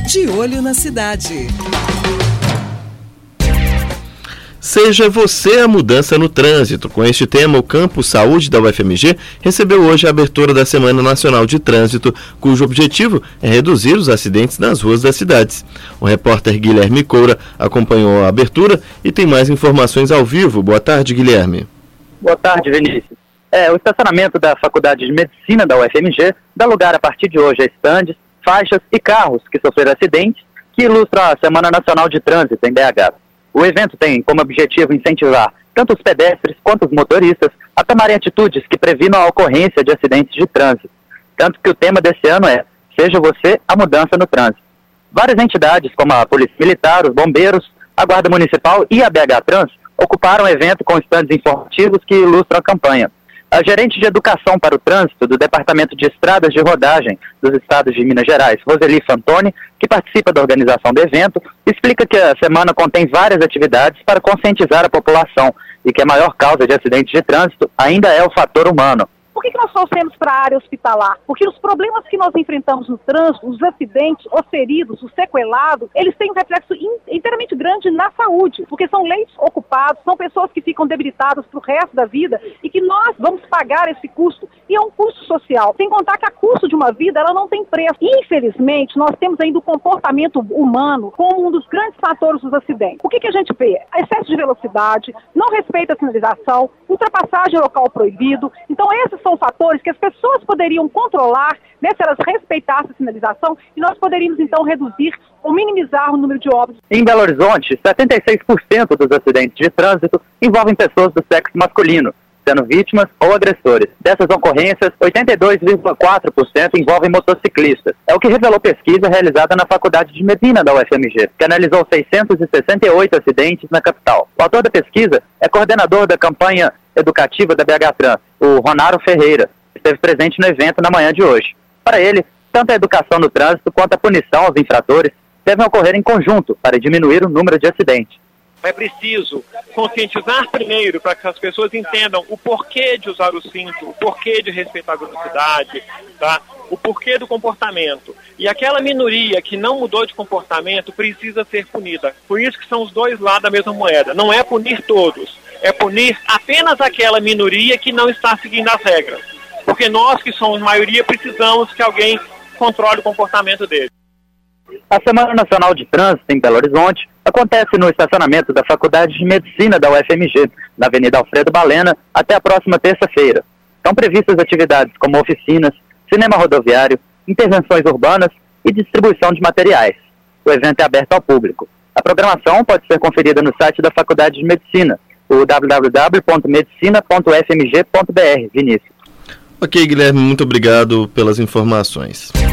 De Olho na Cidade. Seja você a mudança no trânsito. Com este tema, o Campus Saúde da UFMG recebeu hoje a abertura da Semana Nacional de Trânsito, cujo objetivo é reduzir os acidentes nas ruas das cidades. O repórter Guilherme Coura acompanhou a abertura e tem mais informações ao vivo. Boa tarde, Guilherme. Boa tarde, Vinícius. O estacionamento da Faculdade de Medicina da UFMG dá lugar a partir de hoje a estandes, faixas e carros que sofreram acidentes, que ilustram a Semana Nacional de Trânsito em BH. O evento tem como objetivo incentivar tanto os pedestres quanto os motoristas a tomarem atitudes que previnam a ocorrência de acidentes de trânsito. Tanto que o tema desse ano é Seja Você a Mudança no Trânsito. Várias entidades, como a Polícia Militar, os Bombeiros, a Guarda Municipal e a BH Trans, ocuparam o evento com estandes informativos que ilustram a campanha. A gerente de Educação para o Trânsito do Departamento de Estradas de Rodagem dos Estados de Minas Gerais, Roseli Fantoni, que participa da organização do evento, explica que a semana contém várias atividades para conscientizar a população e que a maior causa de acidentes de trânsito ainda é o fator humano. Por que nós trouxemos para a área hospitalar? Porque os problemas que nós enfrentamos no trânsito, os acidentes, os feridos, os sequelados, eles têm um reflexo inteiramente grande na saúde, porque são leitos ocupados, são pessoas que ficam debilitadas para o resto da vida e que nós vamos pagar esse custo, e é um custo social. Sem contar que a custo de uma vida, ela não tem preço. Infelizmente, nós temos ainda o comportamento humano como um dos grandes fatores dos acidentes. O que a gente vê? Excesso de velocidade, não respeito à sinalização, ultrapassagem em local proibido. Então, esses são fatores que as pessoas poderiam controlar, né, se elas respeitassem a sinalização, e nós poderíamos então reduzir ou minimizar o número de óbitos. Em Belo Horizonte, 76% dos acidentes de trânsito envolvem pessoas do sexo masculino, sendo vítimas ou agressores. Dessas ocorrências, 82,4% envolvem motociclistas. É o que revelou pesquisa realizada na Faculdade de Medicina da UFMG, que analisou 668 acidentes na capital. O autor da pesquisa é coordenador da campanha educativa da BH Trans, o Ronaro Ferreira, que esteve presente no evento na manhã de hoje. Para ele, tanto a educação no trânsito quanto a punição aos infratores devem ocorrer em conjunto para diminuir o número de acidentes. É preciso conscientizar primeiro para que as pessoas entendam o porquê de usar o cinto, o porquê de respeitar a velocidade, tá? O porquê do comportamento. E aquela minoria que não mudou de comportamento precisa ser punida. Por isso que são os dois lados da mesma moeda. Não é punir todos, é punir apenas aquela minoria que não está seguindo as regras. Porque nós que somos maioria precisamos que alguém controle o comportamento dele. A Semana Nacional de Trânsito em Belo Horizonte acontece no estacionamento da Faculdade de Medicina da UFMG, na Avenida Alfredo Balena, até a próxima terça-feira. Estão previstas atividades como oficinas, cinema rodoviário, intervenções urbanas e distribuição de materiais. O evento é aberto ao público. A programação pode ser conferida no site da Faculdade de Medicina, o www.medicina.ufmg.br. Vinícius. Ok, Guilherme, muito obrigado pelas informações.